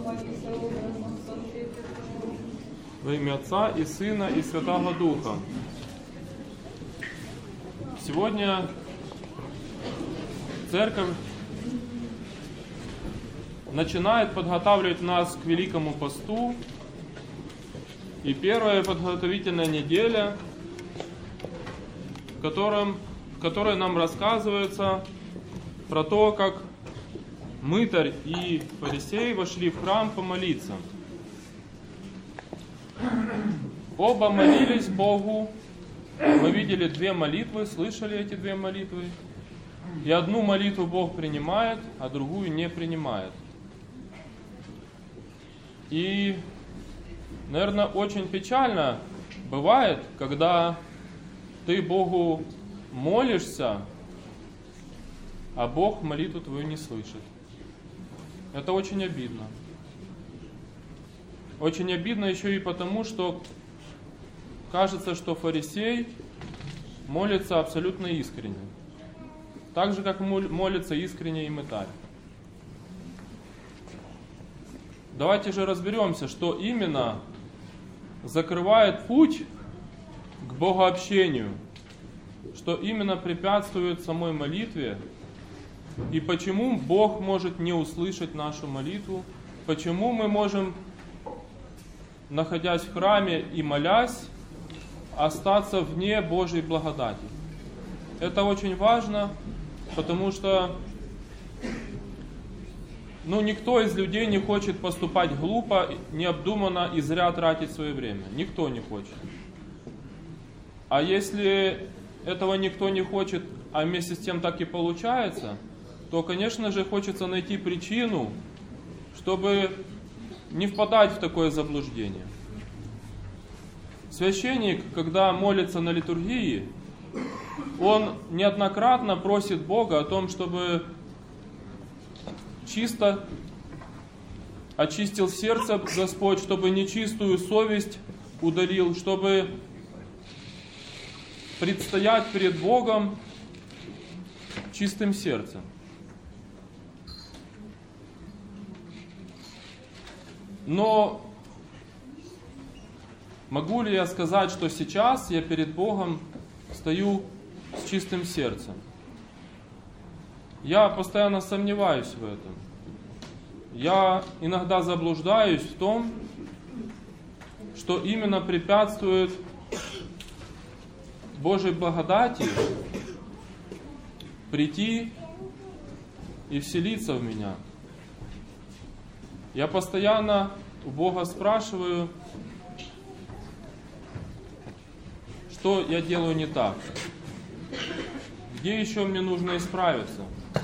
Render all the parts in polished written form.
Во имя Отца и Сына и Святого Духа. Сегодня Церковь начинает подготавливать нас к Великому Посту. И первая подготовительная неделя, в которой нам рассказывается про то, как мытарь и фарисей вошли в храм помолиться. Оба молились Богу. Мы видели две молитвы, слышали эти две молитвы. И одну молитву Бог принимает, а другую не принимает. И, наверное, очень печально бывает, когда ты Богу молишься, а Бог молитву твою не слышит. Это очень обидно. Очень обидно еще и потому, что кажется, что фарисей молится абсолютно искренне. Так же, как молится искренне и мытарь. Давайте же разберемся, что именно закрывает путь к богообщению, что именно препятствует самой молитве, и почему Бог может не услышать нашу молитву, почему мы можем, находясь в храме и молясь, остаться вне Божьей благодати. Это очень важно, потому что никто из людей не хочет поступать глупо, необдуманно и зря тратить свое время. Никто не хочет. А если этого никто не хочет, а вместе с тем так и получается, то, конечно же, хочется найти причину, чтобы не впадать в такое заблуждение. Священник, когда молится на литургии, он неоднократно просит Бога о том, чтобы чисто очистил сердце Господь, чтобы нечистую совесть удалил, чтобы предстоять перед Богом чистым сердцем. Но могу ли я сказать, что сейчас я перед Богом стою с чистым сердцем? Я постоянно сомневаюсь в этом. Я иногда заблуждаюсь в том, что именно препятствует Божьей благодати прийти и вселиться в меня. Я постоянно у Бога спрашиваю, что я делаю не так, где еще мне нужно исправиться.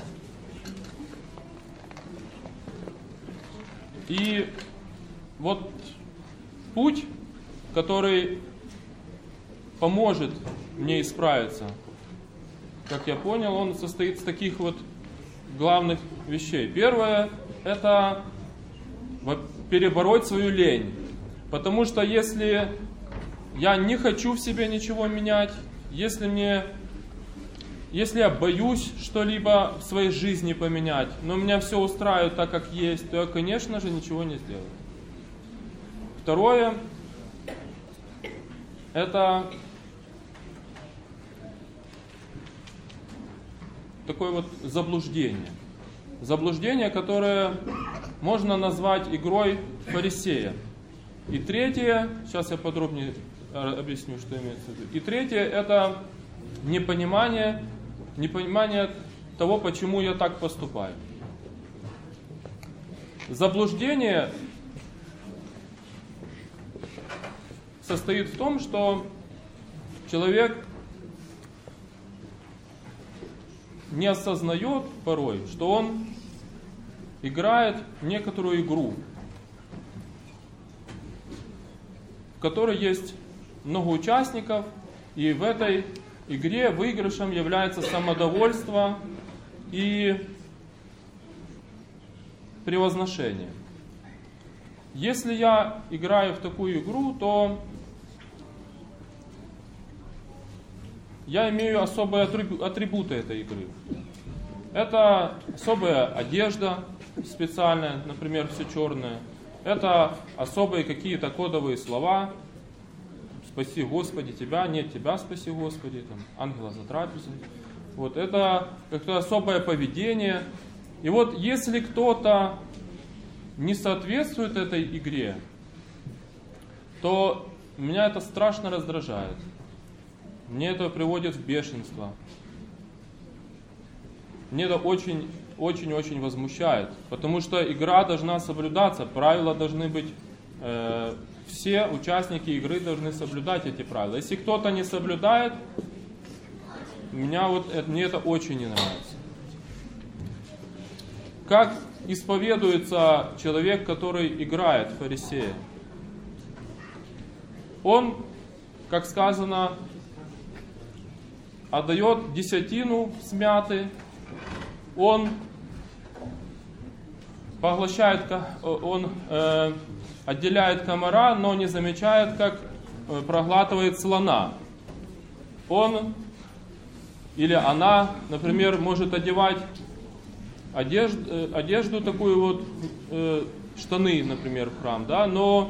И вот путь, который поможет мне исправиться, как я понял, он состоит из таких вот главных вещей. Первое – это перебороть свою лень. Потому что если я не хочу в себе ничего менять, если я боюсь что-либо в своей жизни поменять, но меня все устраивает так, как есть, то я, конечно же, ничего не сделаю. Второе – это такое вот заблуждение. Заблуждение, которое можно назвать игрой фарисея. И третье, сейчас я подробнее объясню, что имеется в виду. И третье – это непонимание того, почему я так поступаю. Заблуждение состоит в том, что человек не осознает порой, что он играет некоторую игру, в которой есть много участников, и в этой игре выигрышем является самодовольство и превозношение. Если я играю в такую игру, то я имею особые атрибуты этой игры. Это особая одежда специальная, например, все черное. Это особые какие-то кодовые слова. Спаси Господи тебя, нет тебя спаси Господи, там, ангела за трапезой. Вот это как-то особое поведение. И вот если кто-то не соответствует этой игре, то меня это страшно раздражает. Мне это приводит в бешенство. Мне это очень возмущает. Потому что игра должна соблюдаться, правила должны быть, все участники игры должны соблюдать эти правила. Если кто-то не соблюдает, мне это очень не нравится. Как исповедуется человек, который играет фарисея? Он, как сказано, отдает десятину смяты, он поглощает, он отделяет комара, но не замечает, как проглатывает слона. Он или она, например, может одевать одежду такую вот, штаны, например, в храм, да, но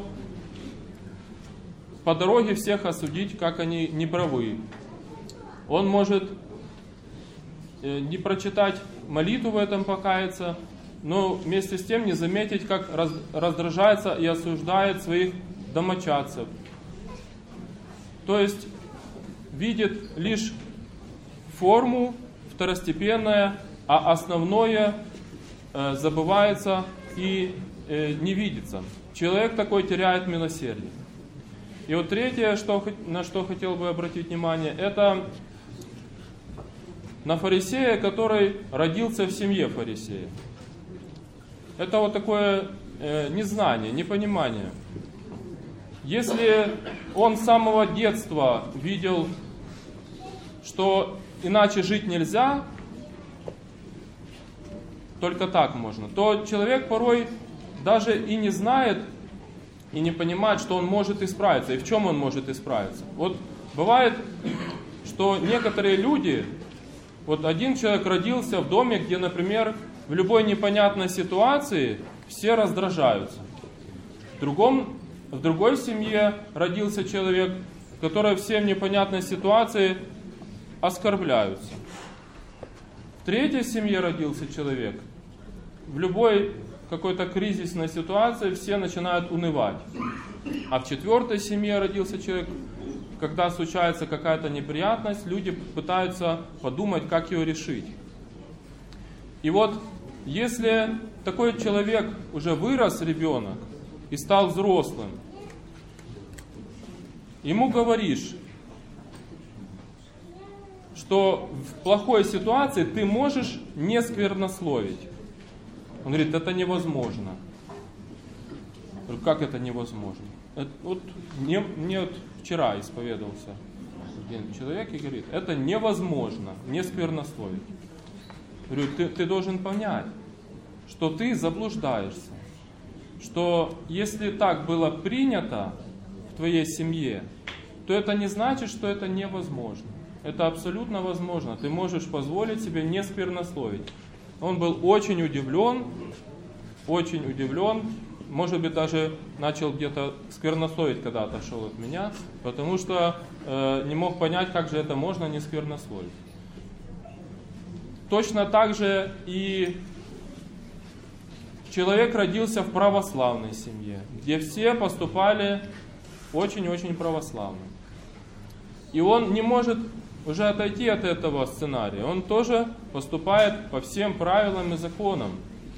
по дороге всех осудить, как они неправы. Он может не прочитать молитву в этом, покаяться, но вместе с тем не заметить, как раздражается и осуждает своих домочадцев. То есть видит лишь форму, второстепенное, а основное забывается и не видится. Человек такой теряет милосердие. И вот третье, на что хотел бы обратить внимание, это на фарисея, который родился в семье фарисея. Это вот такое незнание, непонимание. Если он с самого детства видел, что иначе жить нельзя, только так можно, то человек порой даже и не знает, и не понимает, что он может исправиться, и в чем он может исправиться. Вот бывает, что некоторые люди, вот один человек родился в доме, где, например, в любой непонятной ситуации все раздражаются. В другой семье родился человек, который все в непонятной ситуации оскорбляются. В третьей семье родился человек, в любой какой-то кризисной ситуации все начинают унывать. А в четвертой семье родился человек, когда случается какая-то неприятность, люди пытаются подумать, как ее решить. И вот, если такой человек уже вырос, ребенок, и стал взрослым, ему говоришь, что в плохой ситуации ты можешь не сквернословить. Он говорит, это невозможно. Я говорю, как это невозможно? Мне вчера исповедовался один человек и говорит, это невозможно, не сквернословить. Я говорю, ты должен понять, что ты заблуждаешься. Что если так было принято в твоей семье, то это не значит, что это невозможно. Это абсолютно возможно. Ты можешь позволить себе не сквернословить. Он был очень удивлен, может быть, даже начал где-то сквернословить, когда отошел от меня, потому что не мог понять, как же это можно не сквернословить. Точно так же и человек родился в православной семье, где все поступали очень-очень православно. И он не может уже отойти от этого сценария. Он тоже поступает по всем правилам и законам.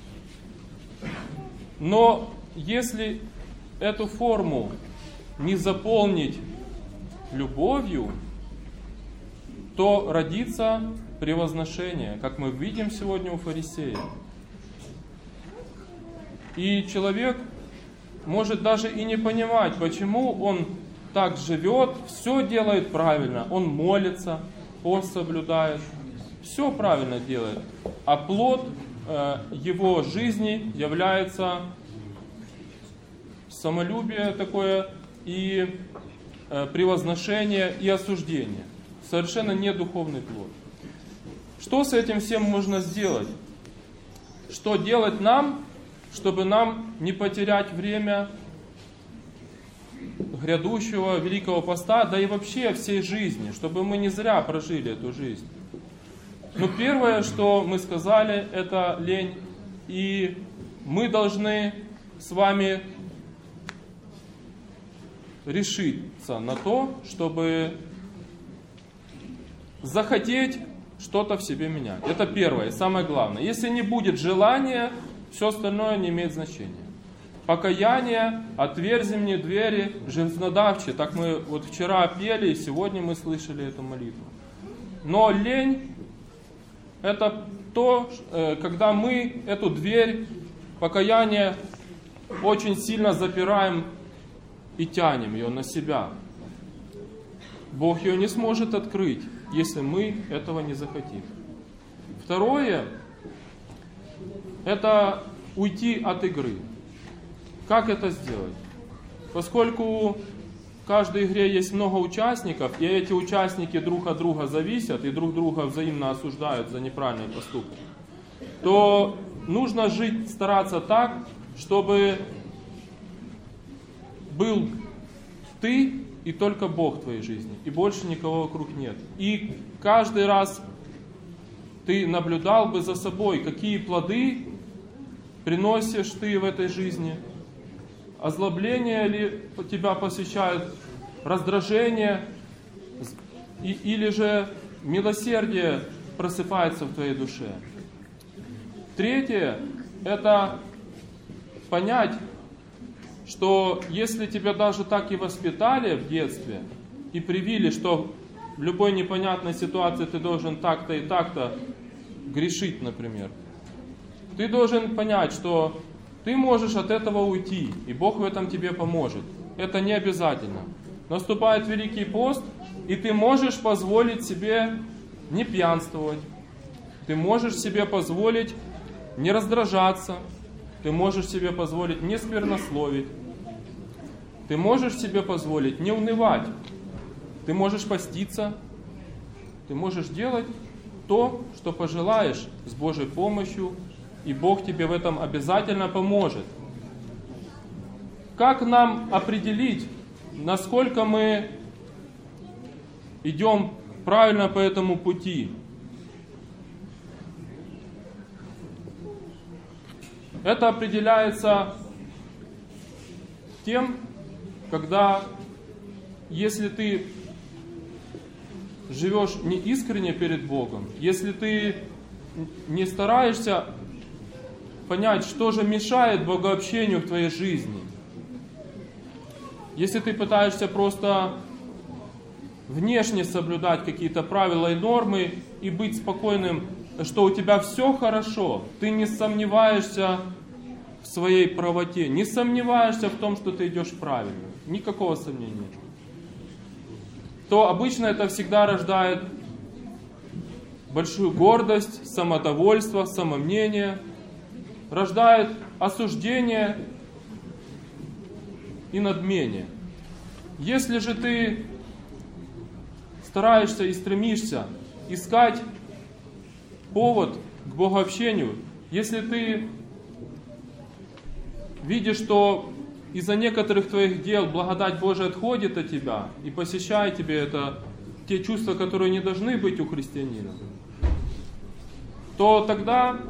Но если эту форму не заполнить любовью, то родится превозношение, как мы видим сегодня у фарисея. И человек может даже и не понимать, почему он так живет, все делает правильно, он молится, пост соблюдает, все правильно делает, а плод его жизни является самолюбие такое и превозношение и осуждение. Совершенно не духовный плод. Что с этим всем можно сделать? Что делать нам, чтобы нам не потерять время грядущего Великого Поста, да и вообще всей жизни, чтобы мы не зря прожили эту жизнь. Но первое, что мы сказали, это лень. И мы должны с вами решиться на то, чтобы захотеть что-то в себе менять. Это первое, самое главное. Если не будет желания, все остальное не имеет значения. Покаяние, отверзи мне двери, жизнодавче. Так мы вот вчера пели, и сегодня мы слышали эту молитву. Но лень — это то, когда мы эту дверь покаяния очень сильно запираем и тянем ее на себя. Бог ее не сможет открыть, если мы этого не захотим. Второе — это уйти от игры. Как это сделать? Поскольку в каждой игре есть много участников, и эти участники друг от друга зависят и друг друга взаимно осуждают за неправильные поступки, то нужно жить, стараться так, чтобы был ты и только Бог в твоей жизни, и больше никого вокруг нет. И каждый раз ты наблюдал бы за собой, какие плоды приносишь ты в этой жизни. Озлобление ли тебя посещает, раздражение, или же милосердие просыпается в твоей душе. Третье — это понять, что если тебя даже так и воспитали в детстве, и привили, что в любой непонятной ситуации ты должен так-то и так-то грешить, например, ты должен понять, что ты можешь от этого уйти, и Бог в этом тебе поможет. Это не обязательно. Наступает Великий пост, и ты можешь позволить себе не пьянствовать. Ты можешь себе позволить не раздражаться. Ты можешь себе позволить не сквернословить. Ты можешь себе позволить не унывать. Ты можешь поститься. Ты можешь делать то, что пожелаешь с Божьей помощью, и Бог тебе в этом обязательно поможет. Как нам определить, насколько мы идем правильно по этому пути? Это определяется тем, когда, если ты живешь не искренне перед Богом, если ты не стараешься понять, что же мешает богообщению в твоей жизни, если ты пытаешься просто внешне соблюдать какие-то правила и нормы и быть спокойным, что у тебя все хорошо, ты не сомневаешься в своей правоте, не сомневаешься в том, что ты идешь правильно, никакого сомнения нет, то обычно это всегда рождает большую гордость, самодовольство, самомнение, рождает осуждение и надмение. Если же ты стараешься и стремишься искать повод к богообщению, если ты видишь, что из-за некоторых твоих дел благодать Божия отходит от тебя и посещает тебе это, те чувства, которые не должны быть у христианина, то тогда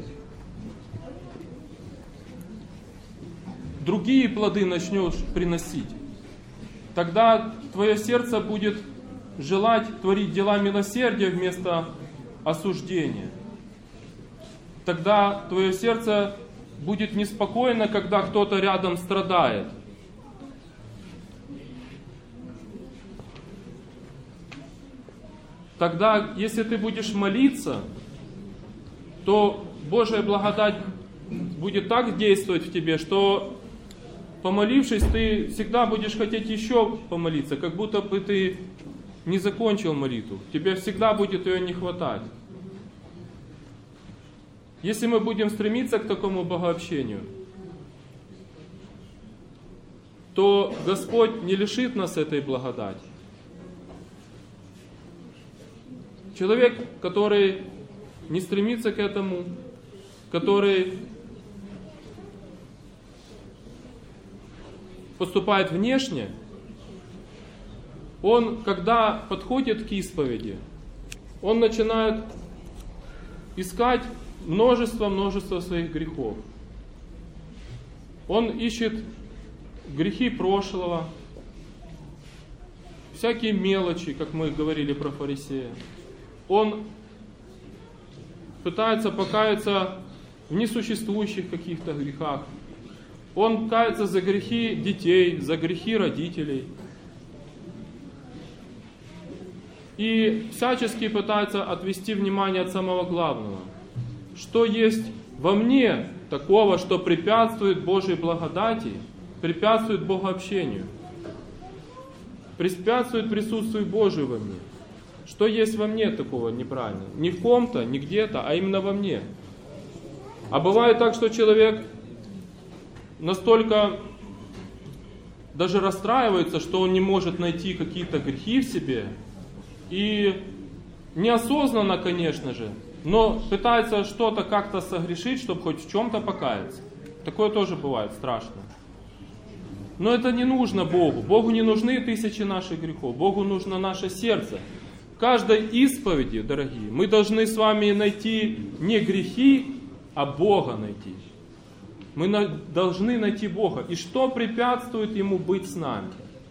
другие плоды начнешь приносить. Тогда твое сердце будет желать творить дела милосердия вместо осуждения. Тогда твое сердце будет неспокойно, когда кто-то рядом страдает. Тогда, если ты будешь молиться, то Божья благодать будет так действовать в тебе, что, помолившись, ты всегда будешь хотеть еще помолиться, как будто бы ты не закончил молитву. Тебе всегда будет ее не хватать. Если мы будем стремиться к такому богообщению, то Господь не лишит нас этой благодати. Человек, который не стремится к этому, который поступает внешне, он, когда подходит к исповеди, он начинает искать множество своих грехов. Он ищет грехи прошлого, всякие мелочи, как мы говорили про фарисея. Он пытается покаяться в несуществующих каких-то грехах. Он кается за грехи детей, за грехи родителей. И всячески пытается отвести внимание от самого главного. Что есть во мне такого, что препятствует Божьей благодати, препятствует богообщению, препятствует присутствию Божию во мне. Что есть во мне такого неправильного? Не в ком-то, не где-то, а именно во мне. А бывает так, что человек настолько даже расстраивается, что он не может найти какие-то грехи в себе, и неосознанно, конечно же, но пытается что-то как-то согрешить, чтобы хоть в чем-то покаяться. Такое тоже бывает страшно. Но это не нужно Богу. Богу не нужны 1000 наших грехов. Богу нужно наше сердце. В каждой исповеди, дорогие, мы должны с вами найти не грехи, а Бога найти. Мы должны найти Бога. И что препятствует Ему быть с нами?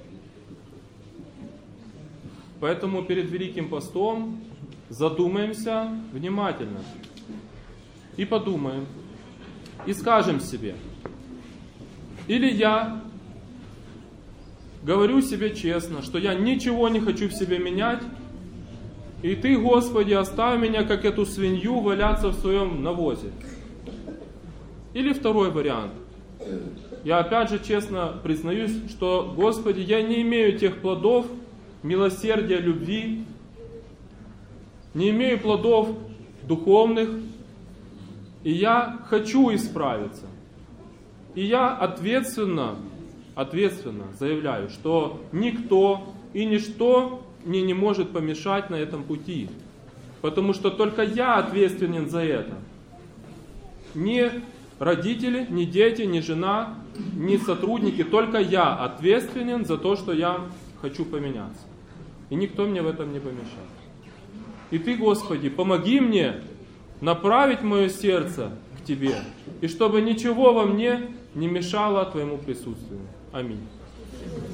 Поэтому перед Великим Постом задумаемся внимательно. И подумаем. И скажем себе. Или я говорю себе честно, что я ничего не хочу в себе менять, и Ты, Господи, оставь меня, как эту свинью, валяться в своем навозе. Или второй вариант. Я опять же честно признаюсь, что, Господи, я не имею тех плодов милосердия, любви, не имею плодов духовных, и я хочу исправиться. И я ответственно заявляю, что никто и ничто мне не может помешать на этом пути. Потому что только я ответственен за это. Не родители, не дети, не жена, не сотрудники. Только я ответственен за то, что я хочу поменяться. И никто мне в этом не помешает. И Ты, Господи, помоги мне направить мое сердце к Тебе. И чтобы ничего во мне не мешало Твоему присутствию. Аминь.